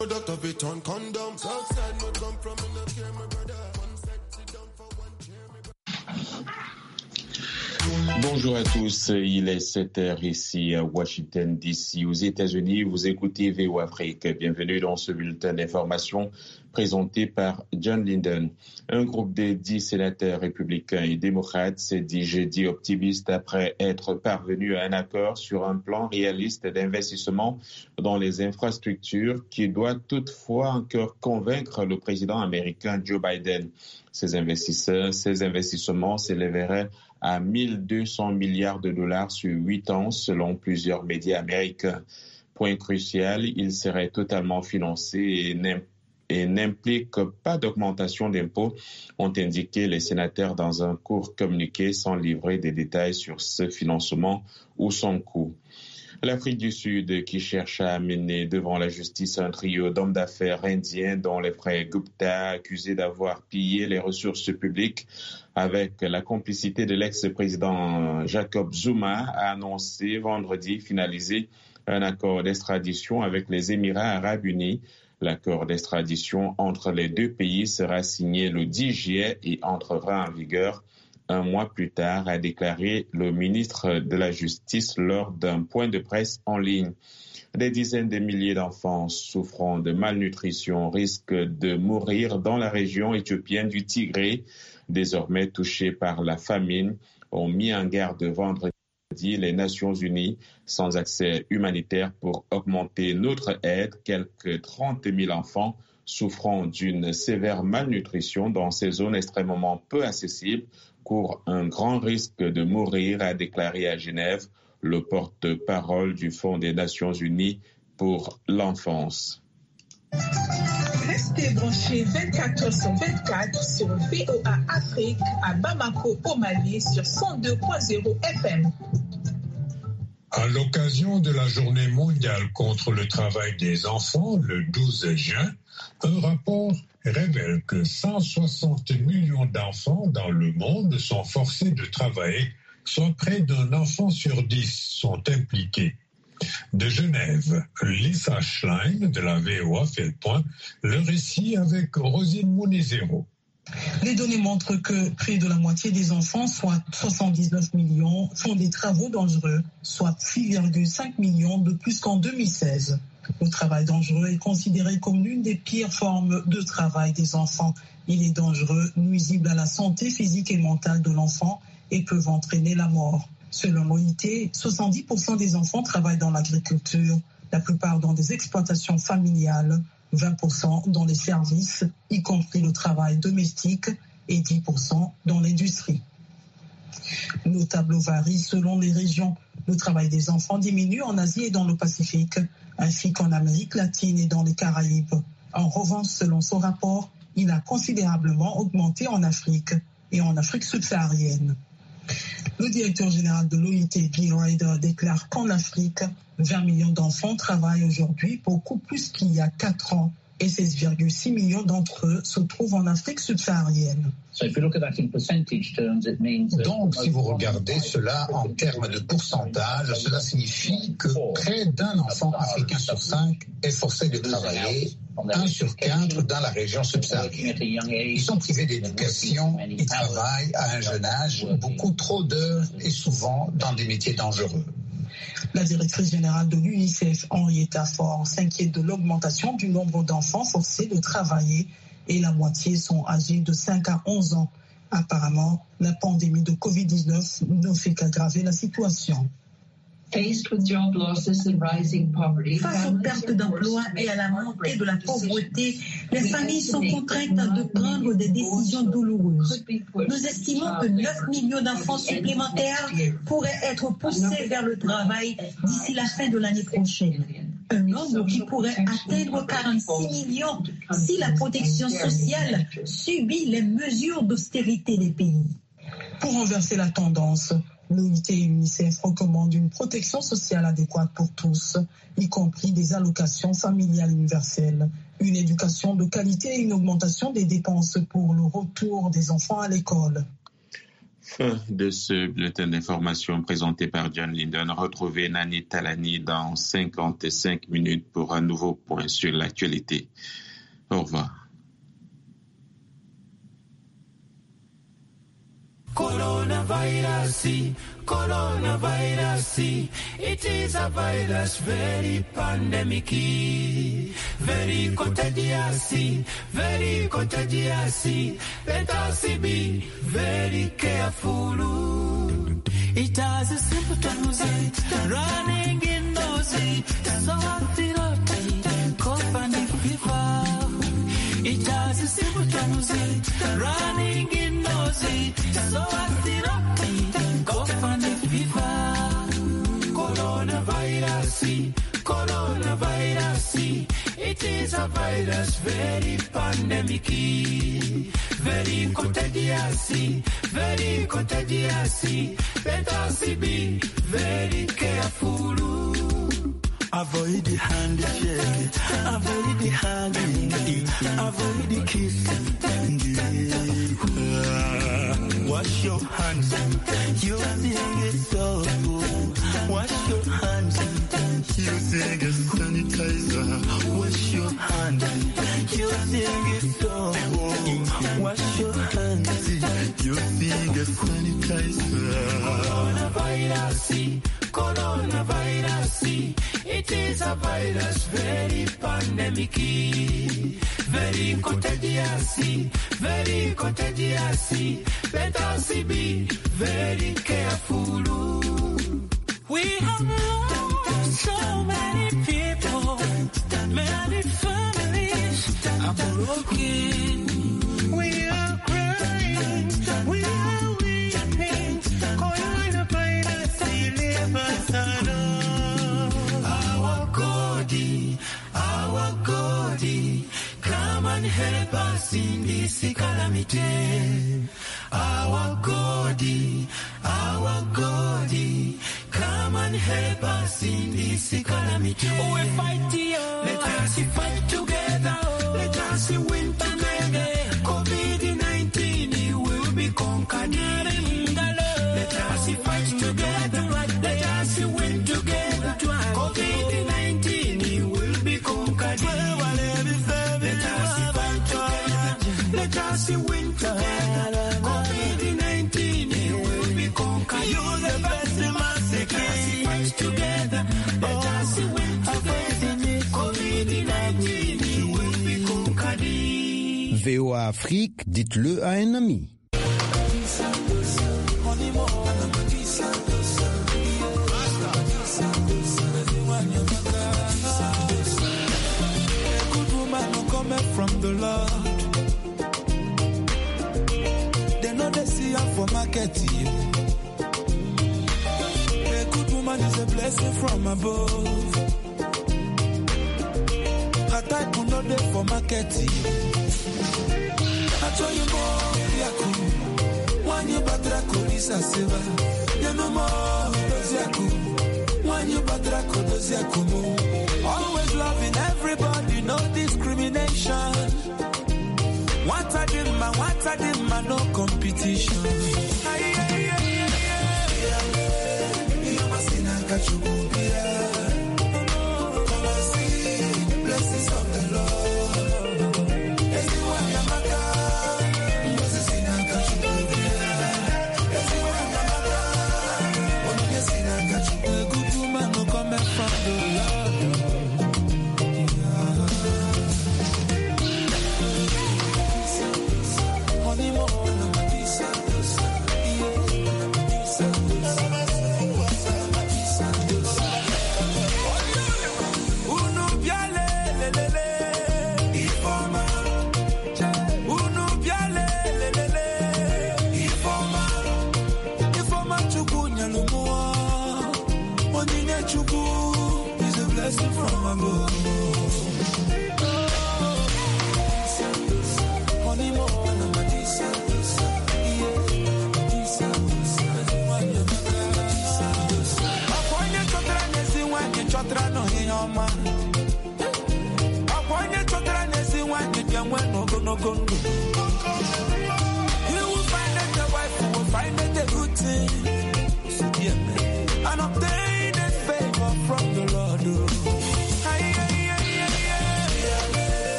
Bonjour à tous, il est 7h ici à Washington DC, aux États-Unis. Vous écoutez VOA Afrique. Bienvenue dans ce bulletin d'information présenté par John Linden. Un groupe de 10 sénateurs républicains et démocrates s'est dit jeudi optimiste après être parvenu à un accord sur un plan réaliste d'investissement dans les infrastructures qui doit toutefois encore convaincre le président américain Joe Biden. Ces investissements s'élèveraient à 1200 milliards de dollars sur 8 ans selon plusieurs médias américains. Point crucial, il serait totalement financé et n'implique pas d'augmentation d'impôts, ont indiqué les sénateurs dans un court communiqué sans livrer des détails sur ce financement ou son coût. L'Afrique du Sud qui cherche à amener devant la justice un trio d'hommes d'affaires indiens dont les frères Gupta accusés d'avoir pillé les ressources publiques avec la complicité de l'ex-président Jacob Zuma a annoncé vendredi finaliser un accord d'extradition avec les Émirats arabes unis. L'accord d'extradition entre les deux pays sera signé le 10 juillet et entrera en vigueur un mois plus tard, a déclaré le ministre de la Justice lors d'un point de presse en ligne. Des dizaines de milliers d'enfants souffrant de malnutrition risquent de mourir dans la région éthiopienne du Tigré, désormais touchée par la famine, ont mis en garde vendredi les Nations Unies sans accès humanitaire pour augmenter notre aide. Quelques 30 000 enfants souffrant d'une sévère malnutrition dans ces zones extrêmement peu accessibles courent un grand risque de mourir, a déclaré à Genève le porte-parole du Fonds des Nations Unies pour l'enfance. Restez branchés 24h/24 sur VOA Afrique à Bamako au Mali sur 102.0 FM. À l'occasion de la Journée mondiale contre le travail des enfants, le 12 juin, un rapport révèle que 160 millions d'enfants dans le monde sont forcés de travailler, soit près d'un enfant sur 10 sont impliqués. De Genève, Lisa Schlein de la VOA fait le point, le récit avec Rosine Mounezero. Les données montrent que près de la moitié des enfants, soit 79 millions, font des travaux dangereux, soit 6,5 millions de plus qu'en 2016. Le travail dangereux est considéré comme l'une des pires formes de travail des enfants. Il est dangereux, nuisible à la santé physique et mentale de l'enfant et peut entraîner la mort. Selon l'OIT, 70% des enfants travaillent dans l'agriculture, la plupart dans des exploitations familiales, 20% dans les services, y compris le travail domestique, et 10% dans l'industrie. Nos tableaux varient selon les régions. Le travail des enfants diminue en Asie et dans le Pacifique, ainsi qu'en Amérique latine et dans les Caraïbes. En revanche, selon son rapport, il a considérablement augmenté en Afrique et en Afrique subsaharienne. Le directeur général de l'OIT, Guy Ryder, déclare qu'en Afrique, 20 millions d'enfants travaillent aujourd'hui, beaucoup plus qu'il y a 4 ans. Et 16,6 millions d'entre eux se trouvent en Afrique subsaharienne. Donc, si vous regardez cela en termes de pourcentage, cela signifie que près d'un enfant africain sur 5 est forcé de travailler, 1 sur 4 dans la région subsaharienne. Ils sont privés d'éducation, ils travaillent à un jeune âge, beaucoup trop d'heures et souvent dans des métiers dangereux. La directrice générale de l'UNICEF, Henrietta Fore, s'inquiète de l'augmentation du nombre d'enfants forcés de travailler et la moitié sont âgés de 5 à 11 ans. Apparemment, la pandémie de Covid-19 ne fait qu'aggraver la situation. Face aux pertes d'emploi et à la montée de la pauvreté, les familles sont contraintes de prendre des décisions douloureuses. Nous estimons que 9 millions d'enfants supplémentaires pourraient être poussés vers le travail d'ici la fin de l'année prochaine. Un nombre qui pourrait atteindre 46 millions si la protection sociale subit les mesures d'austérité des pays. Pour renverser la tendance, l'OIT et l'UNICEF recommandent une protection sociale adéquate pour tous, y compris des allocations familiales universelles, une éducation de qualité et une augmentation des dépenses pour le retour des enfants à l'école. Fin de ce bulletin d'information présenté par John Linden. Retrouvez Nani Talani dans 55 minutes pour un nouveau point sur l'actualité. Au revoir. Coronavirus, it is a virus very pandemic, very contagious, let us be very careful. It has a symptoms, running in nose, sore throat, cough and fever. It has a symptoms, running in nose, sore throat, cough and fever. Coronavirus, it is a virus very pandemic, very contagious, let us be very careful. Avoid the handshake, avoid the hugging, avoid the kissing. Wash your hands, using a soap. Wash your hands, using a sanitizer. Wash your hands, using a soap. Wash your hands, using a sanitizer. Coronavirus, it is a virus very pandemic, very contagious, let us be very careful. We have lost so many people, many families are broken. We are crying, we are weeping, coronavirus leave us alone. Our God, come and help us in this calamity. Our God, come and help us in this calamity. We fight here, let us fight together. Let us win together. COVID-19 will be conquered. Let us fight together. Let us win together. COVID-19 will be conquered. Let us fight together. Let us win together. COVID-19 will be conquered. You're the best master. Let us fight together. Let us win together. COVID-19 will be conquered. VOA Afrique, dites-le à un ami. From the Lord, they know they see her for market. A good woman is a blessing from above. Her type will not there for market. I told you more, Yaku. One you batra kolisa seva. You know more, Yaku. One you batra kolisa kumu. Always loving everybody, no discrimination. What I did, man, no competition. You must see come and see the blessings of the Lord. Everyone Yamaka, Moses in a good woman no come from the Lord. From above.